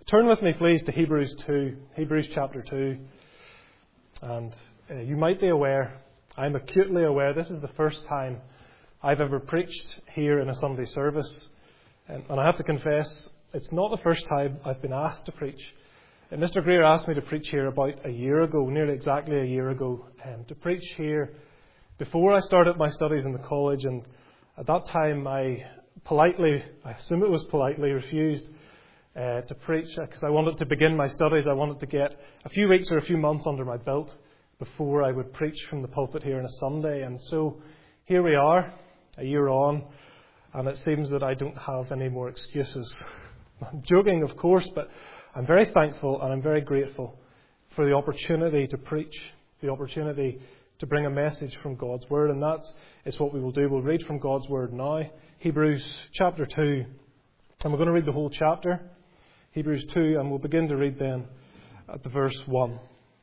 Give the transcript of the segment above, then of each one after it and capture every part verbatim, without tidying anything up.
Turn with me, please, to Hebrews two, Hebrews chapter two. And uh, you might be aware, I'm acutely aware, this is the first time I've ever preached here in a Sunday service. And, and I have to confess, it's not the first time I've been asked to preach. And Mister Greer asked me to preach here about a year ago, nearly exactly a year ago, um, to preach here before I started my studies in the college. And at that time, I politely, I assume it was politely, refused Uh, to preach because I wanted to begin my studies. I wanted to get a few weeks or a few months under my belt before I would preach from the pulpit here on a Sunday. And so here we are, a year on, and it seems that I don't have any more excuses. I'm joking, of course, but I'm very thankful and I'm very grateful for the opportunity to preach, the opportunity to bring a message from God's Word, and that's is what we will do. We'll read from God's Word now, Hebrews chapter two, and we're going to read the whole chapter. Hebrews two, and we'll begin to read then at the verse one.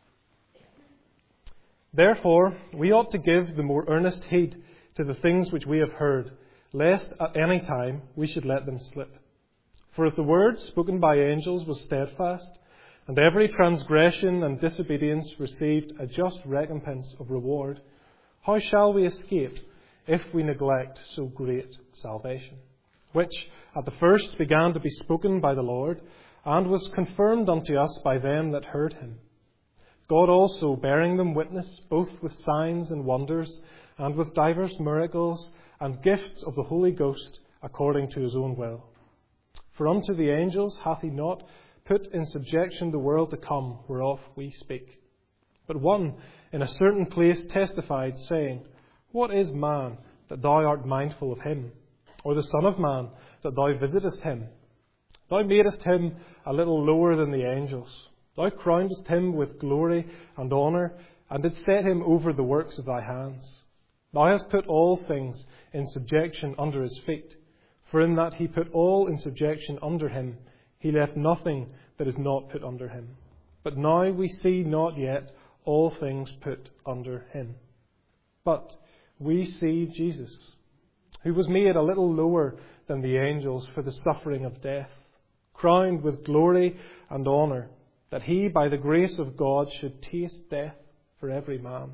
Therefore, we ought to give the more earnest heed to the things which we have heard, lest at any time we should let them slip. For if the word spoken by angels was steadfast, and every transgression and disobedience received a just recompense of reward, how shall we escape if we neglect so great salvation, which at the first began to be spoken by the Lord, and was confirmed unto us by them that heard him. God also bearing them witness, both with signs and wonders, and with divers miracles, and gifts of the Holy Ghost, according to his own will. For unto the angels hath he not put in subjection the world to come, whereof we speak. But one in a certain place testified, saying, What is man, that thou art mindful of him? Or the Son of Man, that thou visitest him? Thou madest him a little lower than the angels. Thou crownedst him with glory and honour, and didst set him over the works of thy hands. Thou hast put all things in subjection under his feet. For in that he put all in subjection under him, he left nothing that is not put under him. But now we see not yet all things put under him. But we see Jesus, who was made a little lower than the angels for the suffering of death, crowned with glory and honour, that he, by the grace of God, should taste death for every man.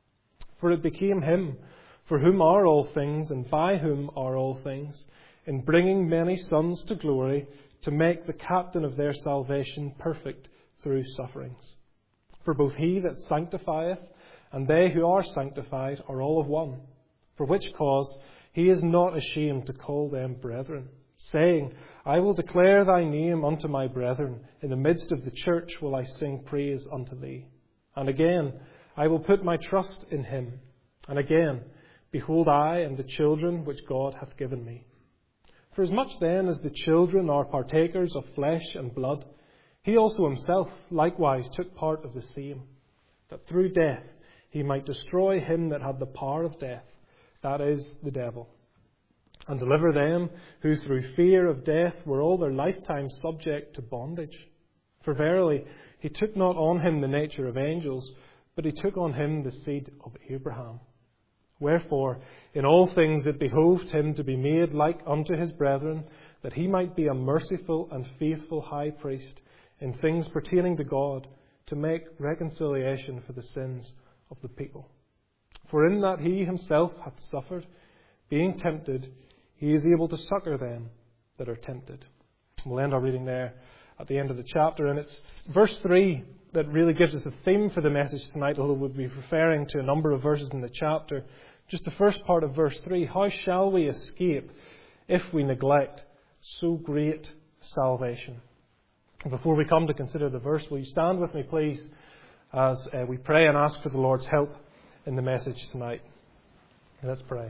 For it became him, for whom are all things, and by whom are all things, in bringing many sons to glory, to make the captain of their salvation perfect through sufferings. For both he that sanctifieth and they who are sanctified are all of one, for which cause he is not ashamed to call them brethren, saying, I will declare thy name unto my brethren. In the midst of the church will I sing praise unto thee. And again, I will put my trust in him. And again, behold, I and the children which God hath given me. For as much then as the children are partakers of flesh and blood, he also himself likewise took part of the same, that through death he might destroy him that had the power of death, that is, the devil, and deliver them who through fear of death were all their lifetime subject to bondage. For verily he took not on him the nature of angels, but he took on him the seed of Abraham. Wherefore in all things it behoved him to be made like unto his brethren, that he might be a merciful and faithful high priest in things pertaining to God, to make reconciliation for the sins of the people. For in that he himself hath suffered, being tempted, he is able to succour them that are tempted. We'll end our reading there at the end of the chapter. And it's verse three that really gives us a theme for the message tonight, although we'll be referring to a number of verses in the chapter. Just the first part of verse three. How shall we escape if we neglect so great salvation? And before we come to consider the verse, will you stand with me, please, as uh, we pray and ask for the Lord's help in the message tonight. Let's pray.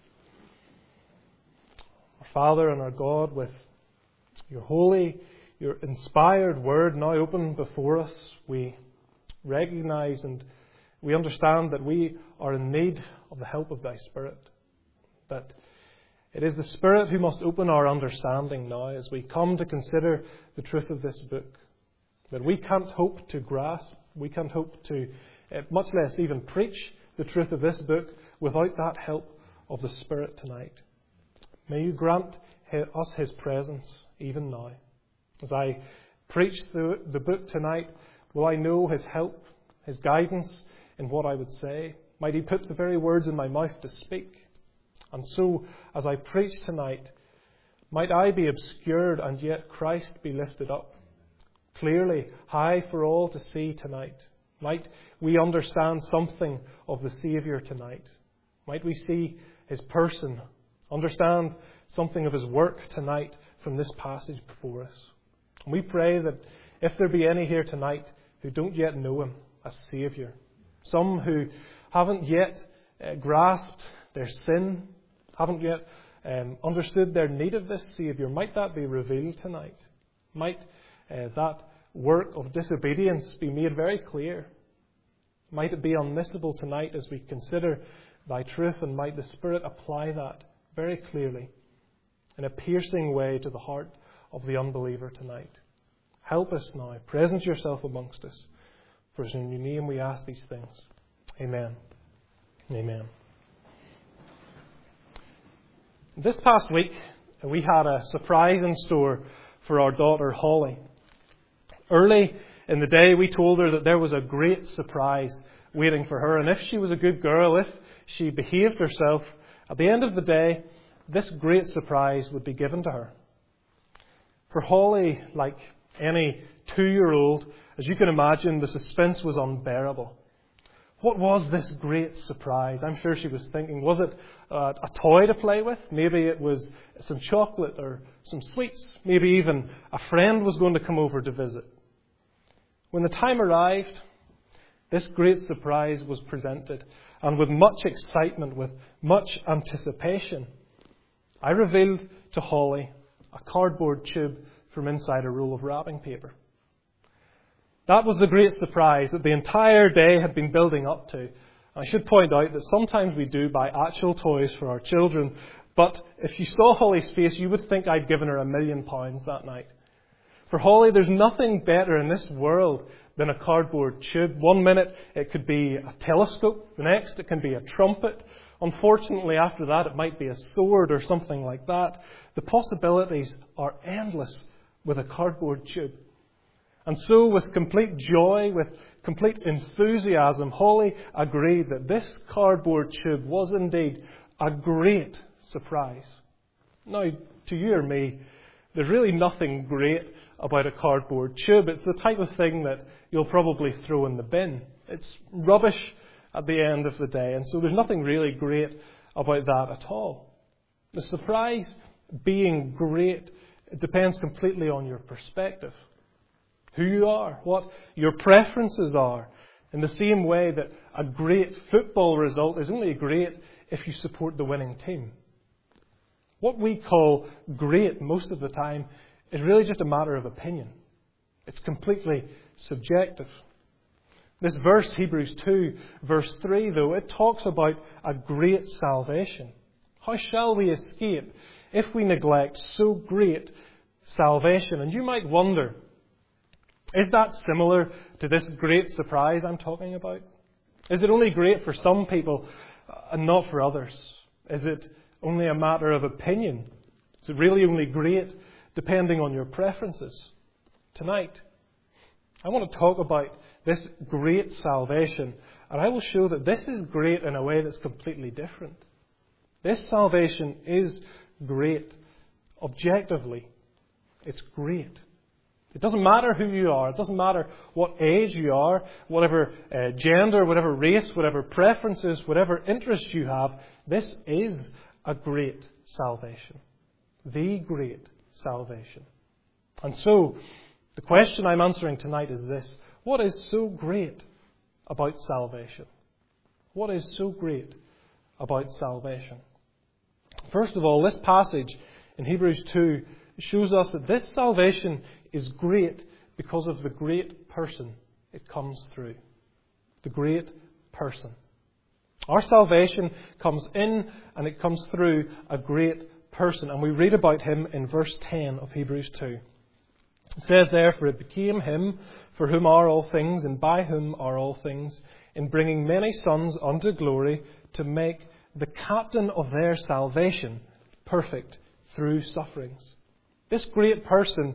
Our Father and our God, with your holy, your inspired word now open before us, we recognize and we understand that we are in need of the help of thy Spirit. That it is the Spirit who must open our understanding now as we come to consider the truth of this book. That we can't hope to grasp, we can't hope to, uh, much less even preach the truth of this book without that help of the Spirit tonight. May you grant us his presence even now. As I preach the, the book tonight, will I know His help, His guidance in what I would say? Might He put the very words in my mouth to speak? And so, as I preach tonight, might I be obscured and yet Christ be lifted up, clearly, high for all to see tonight. Might we understand something of the Saviour tonight. Might we see His person, understand something of His work tonight from this passage before us. And we pray that if there be any here tonight who don't yet know Him as Saviour, some who haven't yet uh, grasped their sin, haven't yet um, understood their need of this Saviour, might that be revealed tonight? Might uh, that work of disobedience be made very clear? Might it be unmissable tonight as we consider Thy truth, and might the Spirit apply that very clearly in a piercing way to the heart of the unbeliever tonight. Help us now. Presence Yourself amongst us. For it's in Your name we ask these things. Amen. Amen. This past week, we had a surprise in store for our daughter Holly. Early in the day, we told her that there was a great surprise waiting for her, and if she was a good girl, if she behaved herself, at the end of the day, this great surprise would be given to her. For Holly, like any two-year-old, as you can imagine, the suspense was unbearable. What was this great surprise? I'm sure she was thinking, was it uh, a toy to play with? Maybe it was some chocolate or some sweets. Maybe even a friend was going to come over to visit. When the time arrived, this great surprise was presented, and with much excitement, with much anticipation, I revealed to Holly a cardboard tube from inside a roll of wrapping paper. That was the great surprise that the entire day had been building up to. I should point out that sometimes we do buy actual toys for our children, but if you saw Holly's face, you would think I'd given her a million pounds that night. For Holly, there's nothing better in this world than a cardboard tube. One minute it could be a telescope, the next it can be a trumpet. Unfortunately, after that it might be a sword or something like that. The possibilities are endless with a cardboard tube. And so, with complete joy, with complete enthusiasm, Holly agreed that this cardboard tube was indeed a great surprise. Now, to you or me, there's really nothing great about a cardboard tube. It's the type of thing that you'll probably throw in the bin. It's rubbish at the end of the day, and so there's nothing really great about that at all. The surprise being great, it depends completely on your perspective. Who you are, what your preferences are, in the same way that a great football result is only great if you support the winning team. What we call great most of the time is really just a matter of opinion. It's completely subjective. This verse, Hebrews two, verse three, though, it talks about a great salvation. How shall we escape if we neglect so great salvation? And you might wonder, is that similar to this great surprise I'm talking about? Is it only great for some people and not for others? Is it only a matter of opinion? Is it really only great depending on your preferences? Tonight, I want to talk about this great salvation, and I will show that this is great in a way that's completely different. This salvation is great. Objectively, it's great. It doesn't matter who you are. It doesn't matter what age you are, whatever uh, gender, whatever race, whatever preferences, whatever interests you have. This is a great salvation. The great salvation. And so, the question I'm answering tonight is this. What is so great about salvation? What is so great about salvation? First of all, this passage in Hebrews two shows us that this salvation is great because of the great person it comes through. The great person. Our salvation comes in and it comes through a great person. And we read about him in verse ten of Hebrews two. It says there, "For it became him for whom are all things, and by whom are all things, in bringing many sons unto glory, to make the captain of their salvation perfect through sufferings." This great person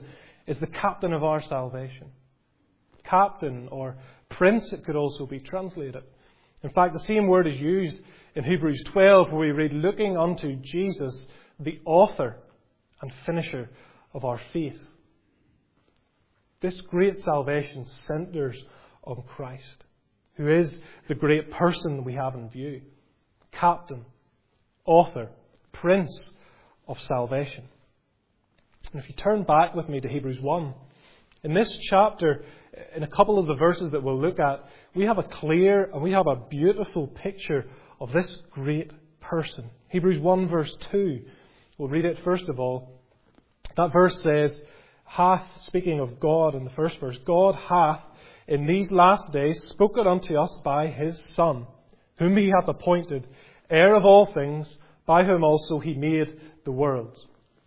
is the captain of our salvation. Captain or prince, it could also be translated. In fact, the same word is used in Hebrews twelve, where we read, looking unto Jesus, the author and finisher of our faith. This great salvation centres on Christ, who is the great person we have in view. Captain, author, prince of salvation. And if you turn back with me to Hebrews one, in this chapter, in a couple of the verses that we'll look at, we have a clear and we have a beautiful picture of this great person. Hebrews one verse two. We'll read it first of all. That verse says, hath, speaking of God in the first verse, God hath in these last days spoken unto us by his Son, whom he hath appointed heir of all things, by whom also he made the worlds.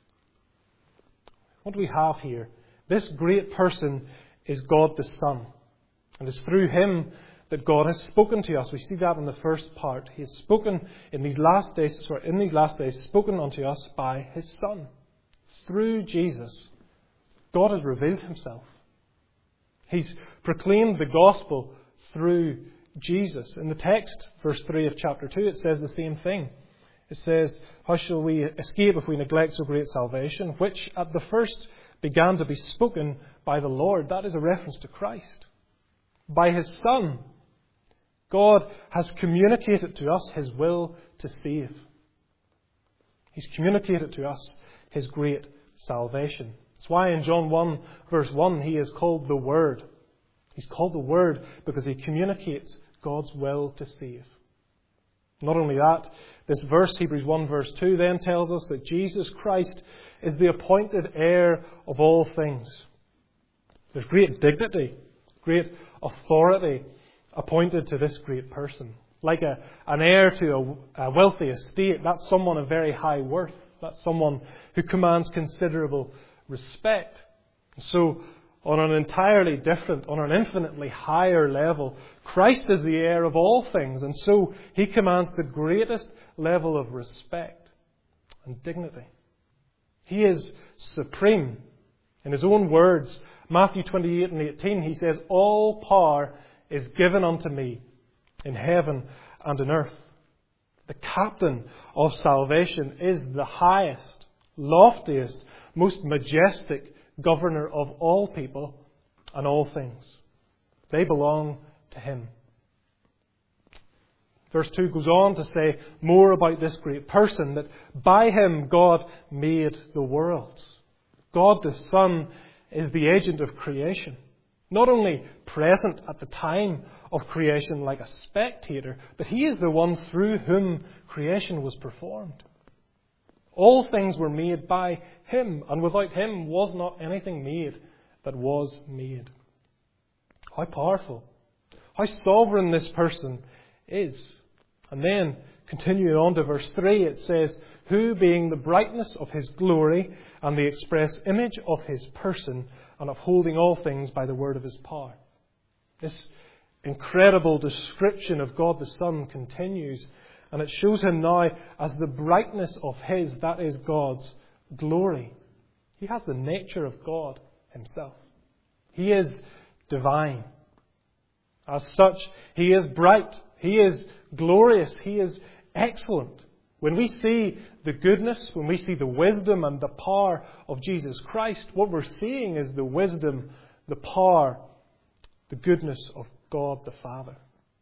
What do we have here? This great person is God the Son. And it's through him that God has spoken to us. We see that in the first part. He has spoken in these last days, sorry, in these last days, spoken unto us by his Son. Through Jesus, God has revealed himself. He's proclaimed the gospel through Jesus. In the text, verse three of chapter two, it says the same thing. It says, how shall we escape if we neglect so great salvation, which at the first began to be spoken by the Lord? That is a reference to Christ. By his Son, God has communicated to us his will to save. He's communicated to us his great salvation. That's why in John one, verse one, he is called the Word. He's called the Word because he communicates God's will to save. Not only that, this verse, Hebrews one, verse two, then tells us that Jesus Christ is the appointed heir of all things. There's great dignity, great authority appointed to this great person. Like a, an heir to a, a wealthy estate, that's someone of very high worth. That's someone who commands considerable respect. So, on an entirely different, on an infinitely higher level, Christ is the heir of all things, and so he commands the greatest level of respect and dignity. He is supreme. In his own words, Matthew twenty-eight and eighteen, he says, all power is given unto me in heaven and on earth. The captain of salvation is the highest, loftiest, most majestic governor of all people and all things. They belong to him. Verse two goes on to say more about this great person, that by him God made the worlds. God the Son is the agent of creation. Not only present at the time of creation like a spectator, but he is the one through whom creation was performed. All things were made by him, and without him was not anything made that was made. How powerful, how sovereign this person is. And then, continuing on to verse three, it says, who being the brightness of his glory and the express image of his person, and upholding all things by the word of his power. This incredible description of God the Son continues, and it shows him now as the brightness of his, that is God's glory. He has the nature of God himself. He is divine. As such, he is bright. He is glorious. He is excellent. When we see the goodness, when we see the wisdom and the power of Jesus Christ, what we're seeing is the wisdom, the power, the goodness of God the Father.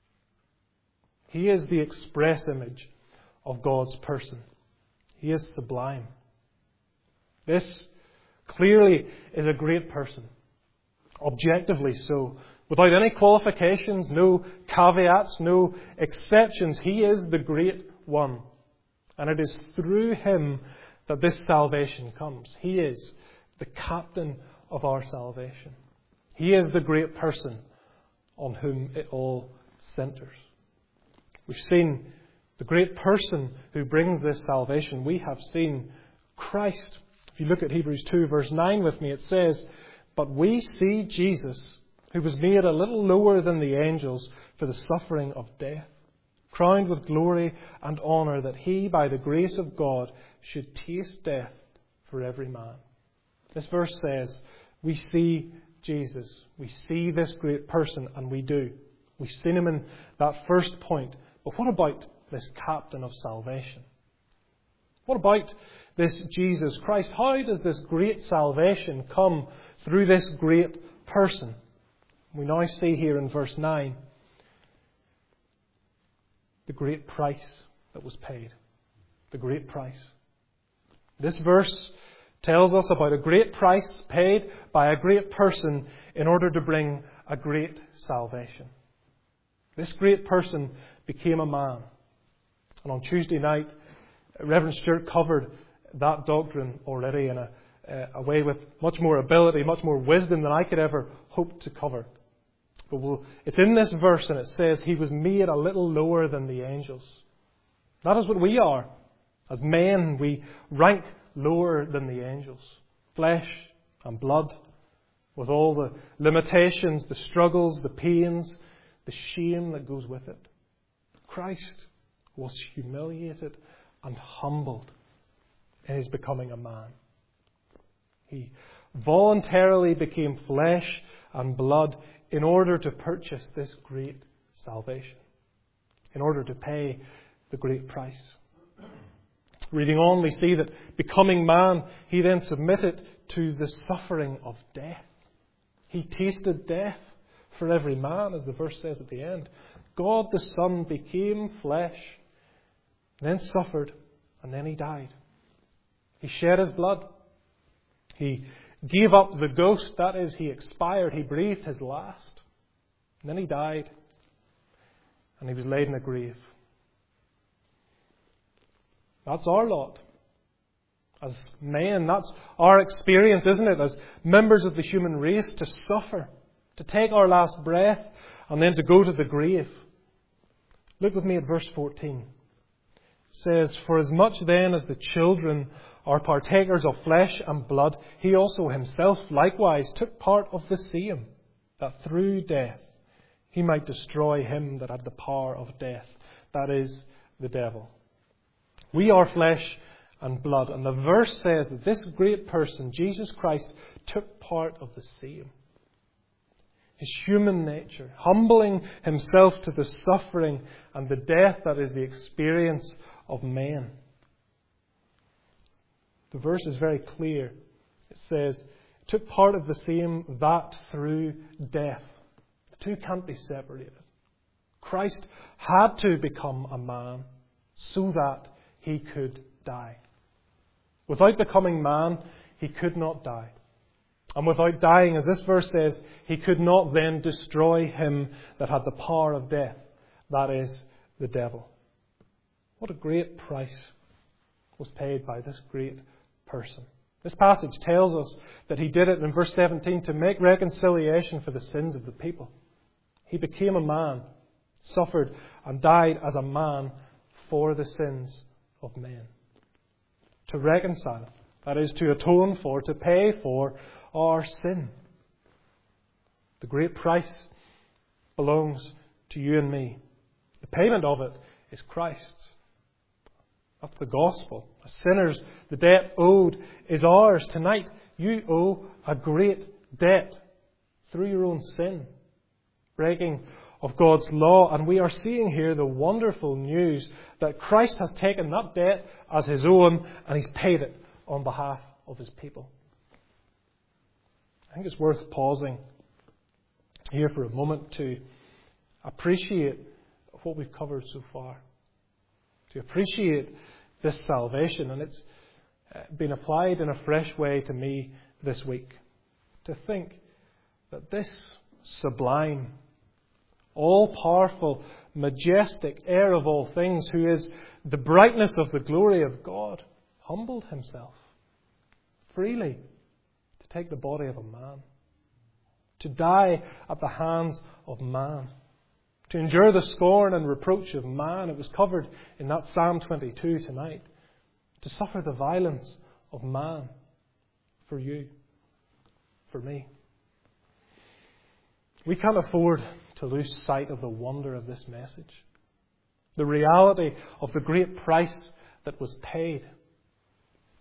He is the express image of God's person. He is sublime. This clearly is a great person. Objectively so. Without any qualifications, no caveats, no exceptions. He is the great one. And it is through him that this salvation comes. He is the captain of our salvation. He is the great person on whom it all centres. We've seen the great person who brings this salvation. We have seen Christ. If you look at Hebrews two verse nine with me, it says, but we see Jesus, who was made a little lower than the angels for the suffering of death, crowned with glory and honour, that he, by the grace of God, should taste death for every man. This verse says We see Jesus. We see this great person, and we do. We've seen him in that first point. But what about this captain of salvation? What about this Jesus Christ? How does this great salvation come through this great person? We now see here in verse nine the great price that was paid. The great price. This verse tells us about a great price paid by a great person in order to bring a great salvation. This great person became a man. And on Tuesday night, Reverend Stewart covered that doctrine already in a, a way with much more ability, much more wisdom than I could ever hope to cover. But we'll, it's in this verse, and it says, He was made a little lower than the angels. That is what we are. As men, we rank lower than the angels. Flesh and blood, with all the limitations, the struggles, the pains, the shame that goes with it. Christ was humiliated and humbled in His becoming a man. He voluntarily became flesh and blood in order to purchase this great salvation, in order to pay the great price. Reading on, we see that becoming man, He then submitted to the suffering of death. He tasted death for every man, as the verse says at the end. God the Son became flesh, then suffered, and then He died. He shed His blood. He gave up the ghost, that is, He expired. He breathed His last. And then He died, and He was laid in a grave. That's our lot. As men, that's our experience, isn't it? As members of the human race, to suffer, to take our last breath, and then to go to the grave. Look with me at verse fourteen. It says, For as much then as the children are partakers of flesh and blood, He also Himself likewise took part of the same, that through death He might destroy him that had the power of death, that is, the devil. We are flesh and blood. And the verse says that this great person, Jesus Christ, took part of the same. His human nature, humbling Himself to the suffering and the death that is the experience of men. The verse is very clear. It says, took part of the same, that through death. The two can't be separated. Christ had to become a man so that He could die. Without becoming man, He could not die. And without dying, as this verse says, He could not then destroy him that had the power of death, that is, the devil. What a great price was paid by this great person. This passage tells us that He did it in verse seventeen to make reconciliation for the sins of the people. He became a man, suffered and died as a man for the sins of men. To reconcile, that is, to atone for, to pay for our sin. The great price belongs to you and me. The payment of it is Christ's. That's the gospel. As sinners, the debt owed is ours. Tonight, you owe a great debt through your own sin, breaking of God's law. And we are seeing here the wonderful news that Christ has taken that debt as His own and He's paid it on behalf of His people. I think it's worth pausing here for a moment to appreciate what we've covered so far. To appreciate this salvation. And it's been applied in a fresh way to me this week. To think that this sublime, all-powerful, majestic heir of all things, who is the brightness of the glory of God, humbled Himself freely to take the body of a man, to die at the hands of man, to endure the scorn and reproach of man. It was covered in that Psalm twenty-two tonight. To suffer the violence of man for you, for me. We can't afford to lose sight of the wonder of this message. The reality of the great price that was paid.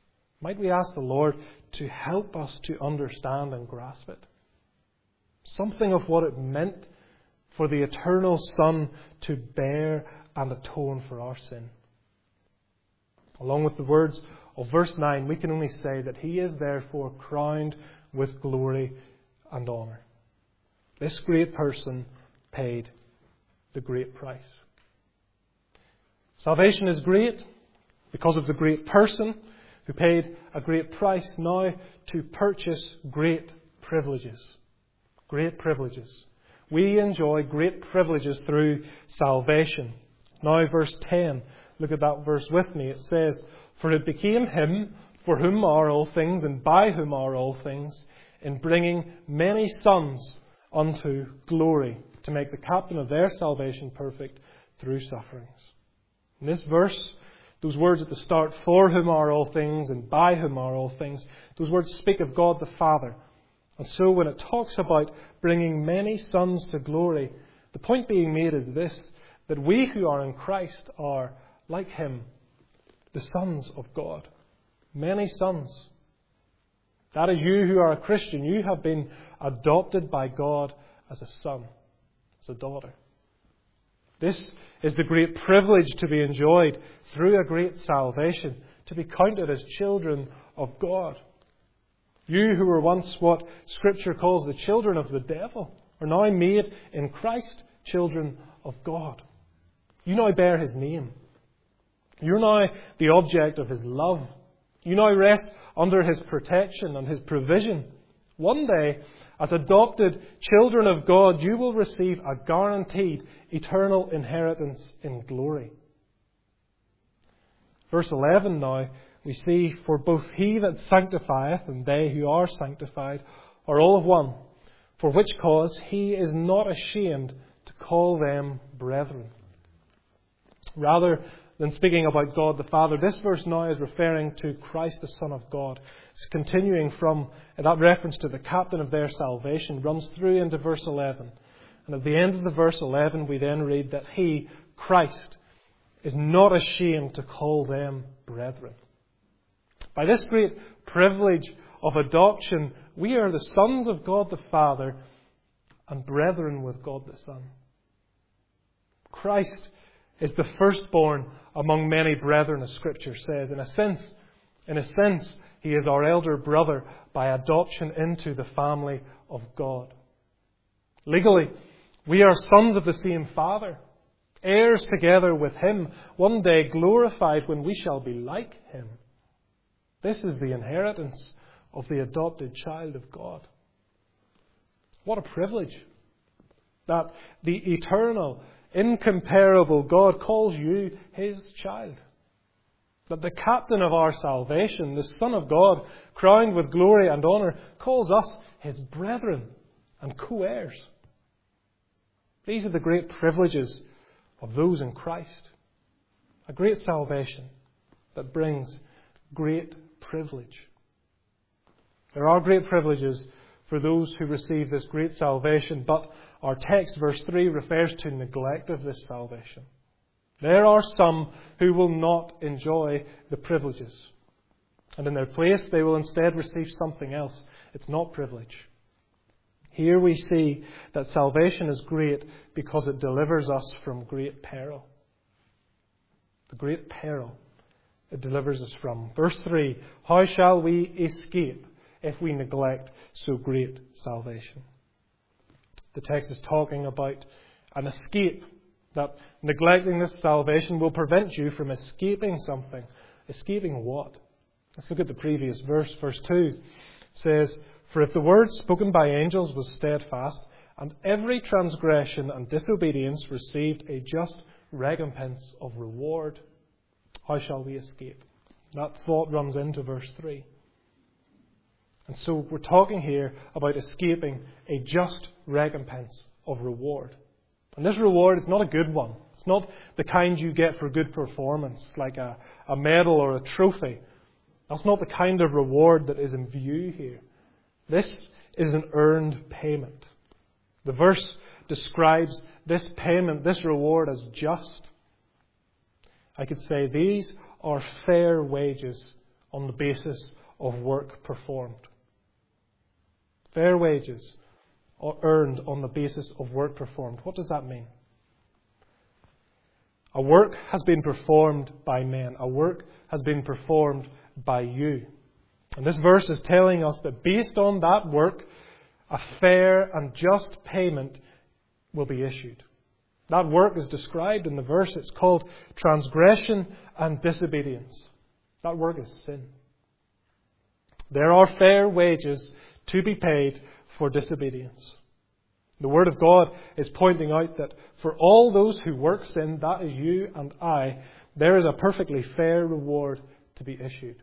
Might we ask the Lord to help us to understand and grasp it? Something of what it meant for the eternal Son to bear and atone for our sin. Along with the words of verse nine, we can only say that He is therefore crowned with glory and honour. This great person paid the great price. Salvation is great because of the great person who paid a great price now to purchase great privileges. Great privileges. We enjoy great privileges through salvation. Now verse ten, look at that verse with me. It says, "For it became Him for whom are all things and by whom are all things, in bringing many sons unto glory, to make the captain of their salvation perfect through sufferings." In this verse, those words at the start, "for whom are all things and by whom are all things," those words speak of God the Father. And so when it talks about bringing many sons to glory, the point being made is this, that we who are in Christ are, like Him, the sons of God. Many sons. That is, you who are a Christian, you have been adopted by God as a son, as a daughter. This is the great privilege to be enjoyed through a great salvation, to be counted as children of God. You who were once what Scripture calls the children of the devil are now made in Christ children of God. You now bear His name. You're now the object of His love. You now rest under His protection and His provision. One day, as adopted children of God, you will receive a guaranteed eternal inheritance in glory. Verse eleven now, we see, "For both He that sanctifieth and they who are sanctified are all of one, for which cause He is not ashamed to call them brethren." Rather than speaking about God the Father, this verse now is referring to Christ the Son of God. It's continuing from that reference to the captain of their salvation, runs through into verse eleven. And at the end of the verse eleven, we then read that He, Christ, is not ashamed to call them brethren. By this great privilege of adoption, we are the sons of God the Father and brethren with God the Son. Christ is the firstborn among many brethren, as Scripture says. In a sense, in a sense, He is our elder brother by adoption into the family of God. Legally, we are sons of the same Father, heirs together with Him, one day glorified when we shall be like Him. This is the inheritance of the adopted child of God. What a privilege that the eternal, incomparable God calls you His child. That the captain of our salvation, the Son of God, crowned with glory and honour, calls us His brethren and co-heirs. These are the great privileges of those in Christ. A great salvation that brings great privilege. There are great privileges for those who receive this great salvation, but our text, verse three, refers to neglect of this salvation. There are some who will not enjoy the privileges. And in their place, they will instead receive something else. It's not privilege. Here we see that salvation is great because it delivers us from great peril. The great peril it delivers us from. Verse three, "How shall we escape if we neglect so great salvation?" The text is talking about an escape, that neglecting this salvation will prevent you from escaping something. Escaping what? Let's look at the previous verse. Verse two says, "For if the word spoken by angels was steadfast, and every transgression and disobedience received a just recompense of reward, how shall we escape?" That thought runs into verse three. And so we're talking here about escaping a just recompense of reward. And this reward is not a good one. It's not the kind you get for good performance, like a, a medal or a trophy. That's not the kind of reward that is in view here. This is an earned payment. The verse describes this payment, this reward, as just. I could say these are fair wages on the basis of work performed. Fair wages are earned on the basis of work performed. What does that mean? A work has been performed by men. A work has been performed by you. And this verse is telling us that based on that work, a fair and just payment will be issued. That work is described in the verse. It's called transgression and disobedience. That work is sin. There are fair wages to be paid for disobedience. The Word of God is pointing out that for all those who work sin, that is you and I, there is a perfectly fair reward to be issued.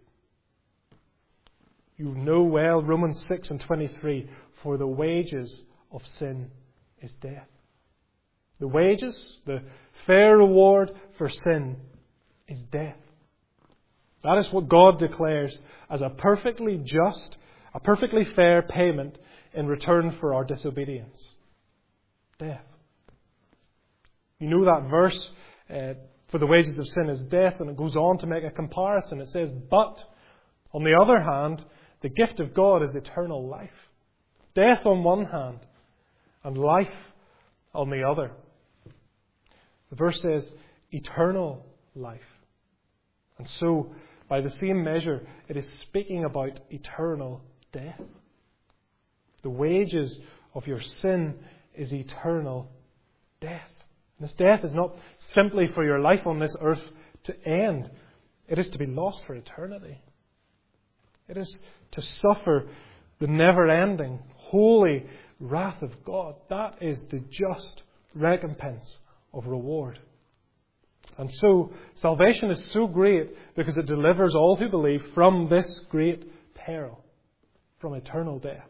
You know well Romans six and twenty-three, for the wages of sin is death. The wages, the fair reward for sin is death. That is what God declares as a perfectly just, a perfectly fair payment in return for our disobedience. Death. You know that verse, uh, for the wages of sin is death, and it goes on to make a comparison. It says, but, on the other hand, the gift of God is eternal life. Death on one hand, and life on the other. The verse says, eternal life. And so, by the same measure, it is speaking about eternal death. The wages of your sin is eternal death. And this death is not simply for your life on this earth to end. It is to be lost for eternity. It is to suffer the never-ending, holy wrath of God. That is the just recompense of reward. And so, salvation is so great because it delivers all who believe from this great peril, from eternal death.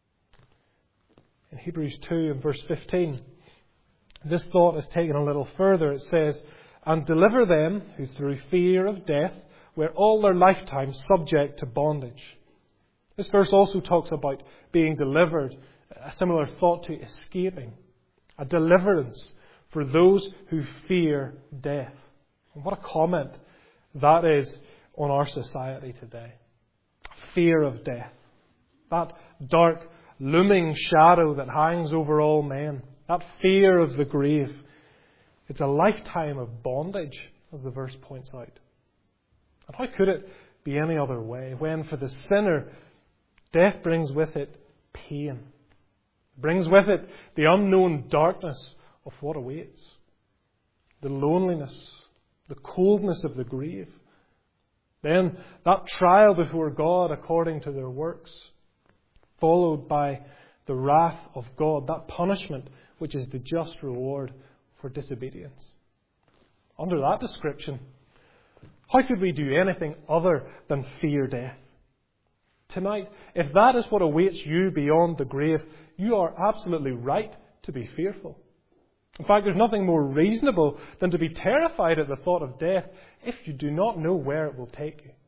In Hebrews two and verse fifteen, this thought is taken a little further. It says, and deliver them who through fear of death were all their lifetime subject to bondage. This verse also talks about being delivered, a similar thought to escaping, a deliverance for those who fear death. And what a comment that is on our society today. Fear of death. That dark, looming shadow that hangs over all men. That fear of the grave. It's a lifetime of bondage, as the verse points out. And how could it be any other way when for the sinner, death brings with it pain. It brings with it the unknown darkness of what awaits. The loneliness, the coldness of the grave. Then that trial before God according to their works, followed by the wrath of God, that punishment which is the just reward for disobedience. Under that description, how could we do anything other than fear death? Tonight, if that is what awaits you beyond the grave, you are absolutely right to be fearful. In fact, there's nothing more reasonable than to be terrified at the thought of death if you do not know where it will take you.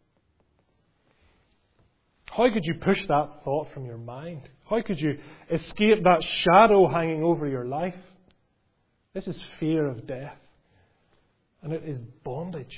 How could you push that thought from your mind? How could you escape that shadow hanging over your life? This is fear of death. And it is bondage.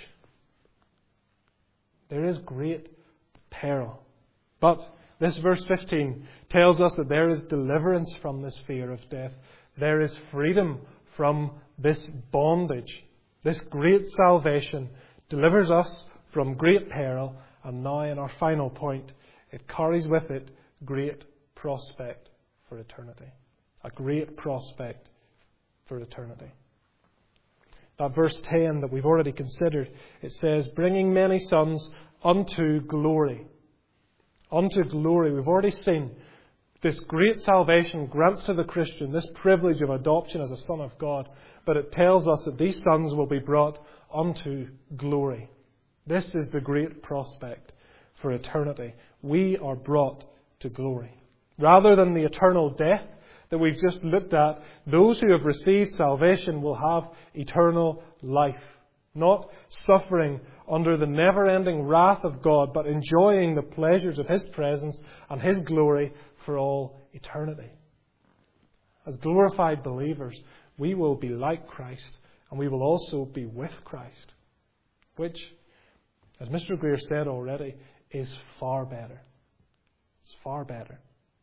There is great peril. But this verse fifteen tells us that there is deliverance from this fear of death. There is freedom from this bondage. This great salvation delivers us from great peril. And now in our final point, it carries with it great prospect for eternity. A great prospect for eternity. That verse ten that we've already considered, it says, bringing many sons unto glory. Unto glory. We've already seen this great salvation grants to the Christian this privilege of adoption as a son of God. But it tells us that these sons will be brought unto glory. This is the great prospect for eternity. We are brought to glory. Rather than the eternal death that we've just looked at, those who have received salvation will have eternal life. Not suffering under the never-ending wrath of God, but enjoying the pleasures of His presence and His glory for all eternity. As glorified believers, we will be like Christ, and we will also be with Christ, which, as Mister Greer said already, is far better. It's far better.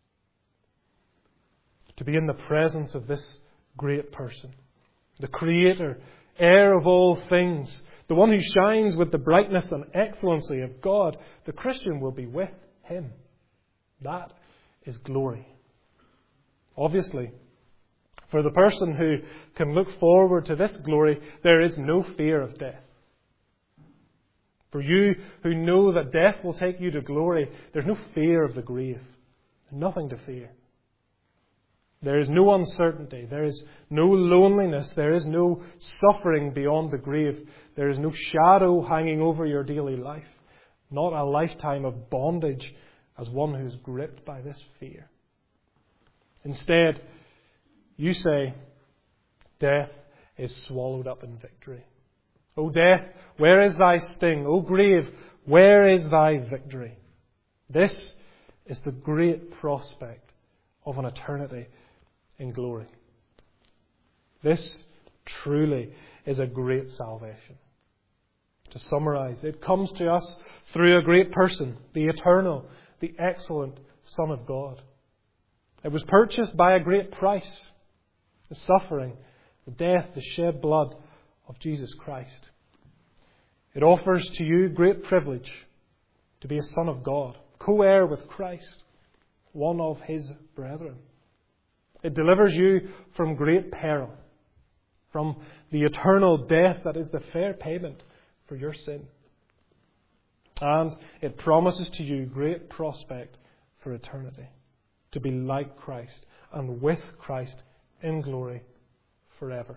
To be in the presence of this great person, the Creator, heir of all things, the one who shines with the brightness and excellency of God, the Christian will be with Him. That is glory. Obviously, for the person who can look forward to this glory, there is no fear of death. For you who know that death will take you to glory, there's no fear of the grave. Nothing to fear. There is no uncertainty. There is no loneliness. There is no suffering beyond the grave. There is no shadow hanging over your daily life. Not a lifetime of bondage as one who is gripped by this fear. Instead, you say, death is swallowed up in victory. O death, where is thy sting? O grave, where is thy victory? This is the great prospect of an eternity in glory. This truly is a great salvation. To summarize, it comes to us through a great person, the eternal, the excellent Son of God. It was purchased by a great price, the suffering, the death, the shed blood of Jesus Christ. It offers to you great privilege to be a son of God, co-heir with Christ, one of His brethren. It delivers you from great peril, from the eternal death that is the fair payment for your sin. And it promises to you great prospect for eternity, to be like Christ and with Christ in glory forever.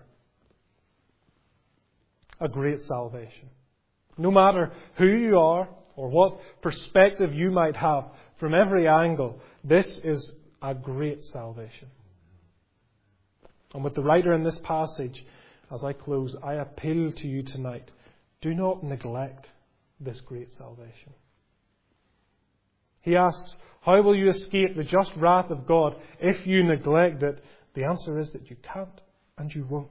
A great salvation. No matter who you are or what perspective you might have from every angle, this is a great salvation. And with the writer in this passage, as I close, I appeal to you tonight, do not neglect this great salvation. He asks, how will you escape the just wrath of God if you neglect it? The answer is that you can't and you won't.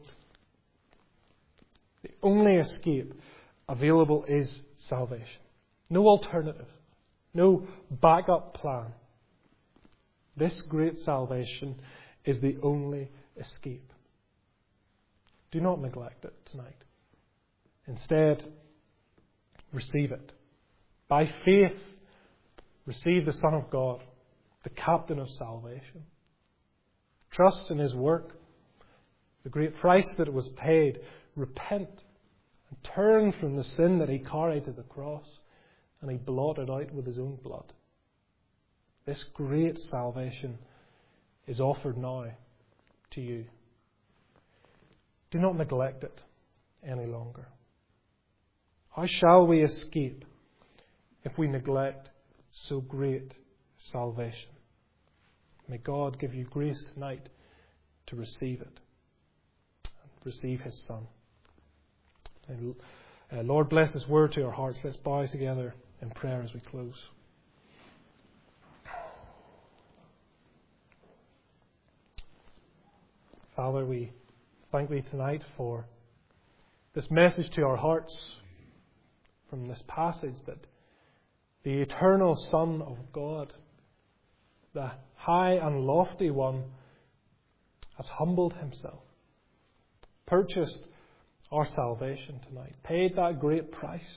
The only escape available is salvation. No alternative. No backup plan. This great salvation is the only escape. Do not neglect it tonight. Instead, receive it. By faith, receive the Son of God, the captain of salvation. Trust in His work, the great price that was paid. Repent and turn from the sin that He carried to the cross and He blotted out with His own blood. This great salvation is offered now to you. Do not neglect it any longer. How shall we escape if we neglect so great salvation? May God give you grace tonight to receive it and receive His Son. And, uh, Lord, bless His word to our hearts. Let's bow together in prayer as we close. Father, we thank Thee tonight for this message to our hearts from this passage, that the eternal Son of God, the high and lofty one, has humbled Himself, purchased our salvation tonight, paid that great price.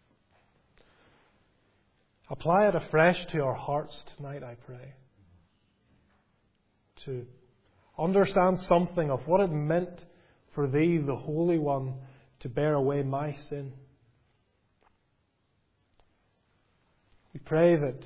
Apply it afresh to our hearts tonight, I pray, to understand something of what it meant for Thee, the Holy One, to bear away my sin. We pray that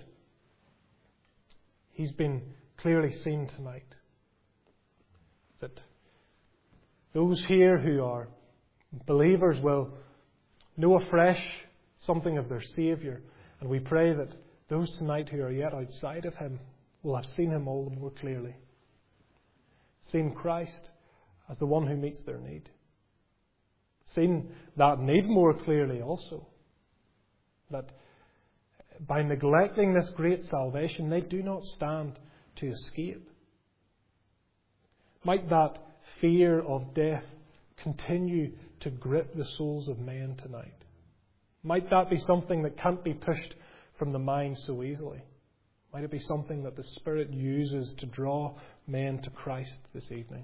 He's been clearly seen tonight. That those here who are believers will know afresh something of their Saviour. And we pray that those tonight who are yet outside of Him will have seen Him all the more clearly. Seen Christ as the one who meets their need. Seen that need more clearly also. That by neglecting this great salvation, they do not stand to escape. Might that fear of death continue to grip the souls of men tonight? Might that be something that can't be pushed from the mind so easily. Might it be something that the Spirit uses to draw men to Christ this evening?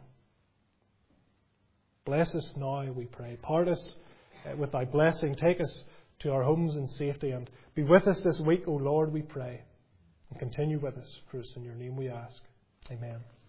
Bless us now, we pray. Part us with thy blessing. Take us to our homes in safety and be with us this week, O Lord, we pray. And continue with us, for us in your name we ask. Amen.